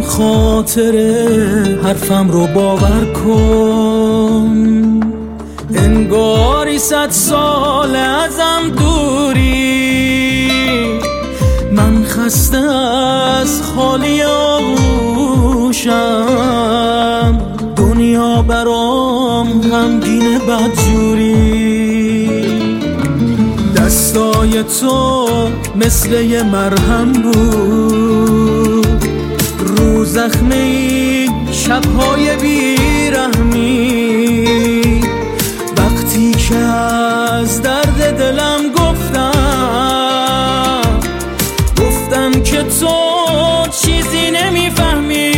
خاطره حرفم رو باور کن، انگاری 100 سال ازم دوری. من خسته از خالی آغوشم، دنیا برام غمگین بدجوری. دستای تو مثل یه مرهم بود رو زخم این شب‌های بیرحمی. وقتی که از درد دلم گفتم که تو چیزی نمیفهمی.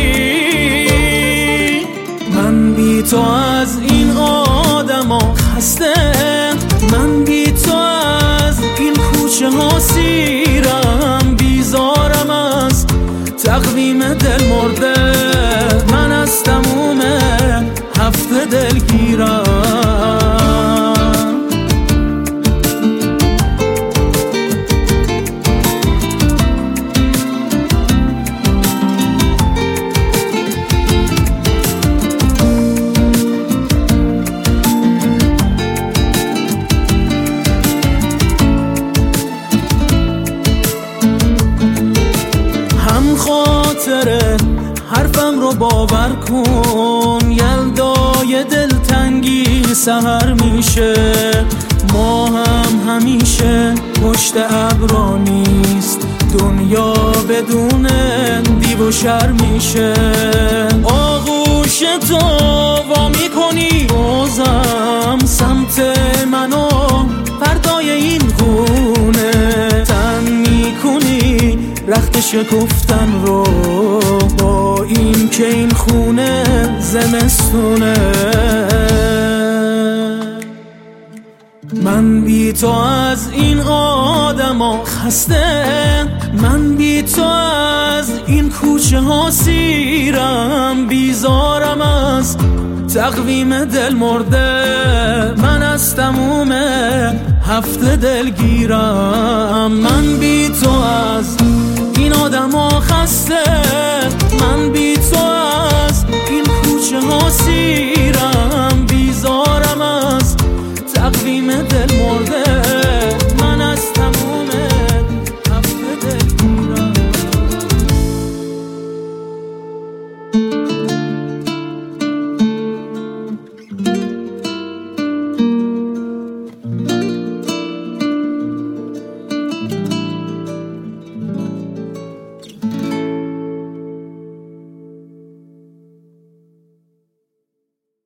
من بی تو از این آدما خسته، من بی تو از این کوچه ها سیرم. بیزارم از تقویم دل مرده، من از تموم هفته دلگیرم. خاطره حرفم رو باور کن، یلدای دلتنگی سحر میشه. ما هم همیشه پشت ابرا نیست، دنیا بدون دیو و شر میشه. آغوش تو وا میکنی بازم سمت منو، فردای این خونه تن میکنی رخت شکفتن رو، با این که این خونه زمستونه. من بی تو از این آدما خسته، من بی تو از این کوچه ها سیرم. بیزارم از تقویم دل مرده، من از تموم هفته دلگیرم. من بی تو از این آدما خسته،